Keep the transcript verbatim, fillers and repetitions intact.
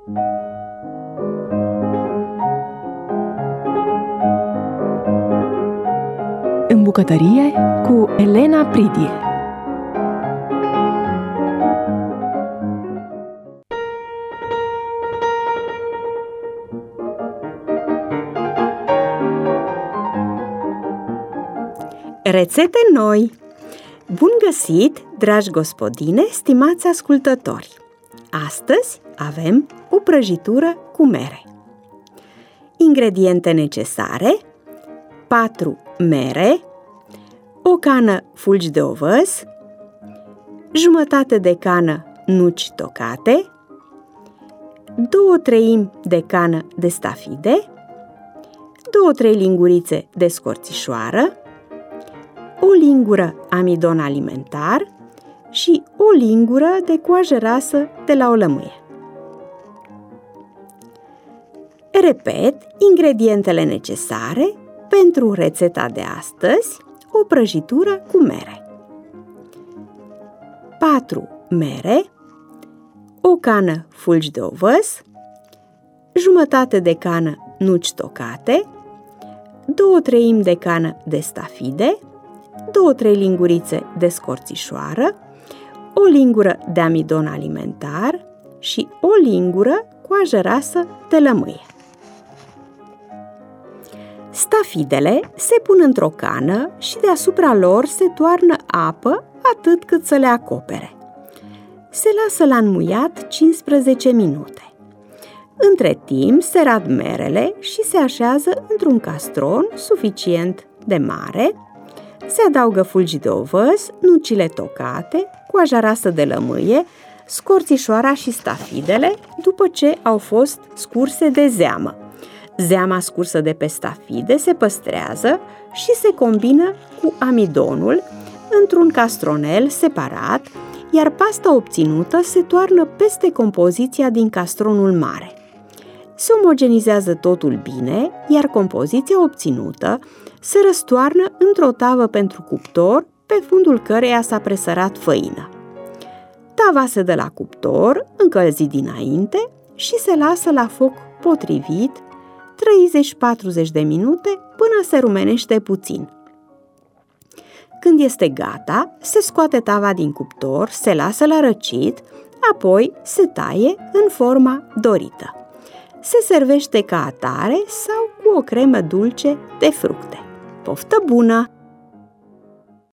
În bucătărie cu Elena Pridie. Rețete noi! Bun găsit, dragi gospodine, stimați ascultători! Astăzi avem o prăjitură cu mere. Ingrediente necesare: patru mere, o cană fulgi de ovăz, jumătate de cană nuci tocate, două treimi de cană de stafide, două-trei lingurițe de scorțișoară, o lingură amidon alimentar și o lingură de coajă rasă de la o lămâie. Repet, ingredientele necesare pentru rețeta de astăzi: o prăjitură cu mere. patru mere, o cană fulgi de ovăz, jumătate de cană nuci tocate, două treimi de cană de stafide, două-trei lingurițe de scorțișoară, o lingură de amidon alimentar și o lingură coajă rasă de lămâie. Stafidele se pun într-o cană și deasupra lor se toarnă apă atât cât să le acopere. Se lasă la înmuiat cincisprezece minute. Între timp se rad merele și se așează într-un castron suficient de mare. Se adaugă fulgi de ovăz, nucile tocate, coaja rasă de lămâie, scorțișoara și stafidele, după ce au fost scurse de zeamă. Zeama scursă de pe stafide se păstrează și se combină cu amidonul într-un castronel separat, iar pasta obținută se toarnă peste compoziția din castronul mare. Se omogenizează totul bine, iar compoziția obținută se răstoarnă într-o tavă pentru cuptor, pe fundul căreia s-a presărat făină. Tava se dă la cuptor, încălzit dinainte, și se lasă la foc potrivit treizeci-patruzeci de minute până se rumenește puțin. Când este gata, se scoate tava din cuptor, se lasă la răcit, apoi se taie în forma dorită. Se servește ca atare sau cu o cremă dulce de fructe. Poftă bună!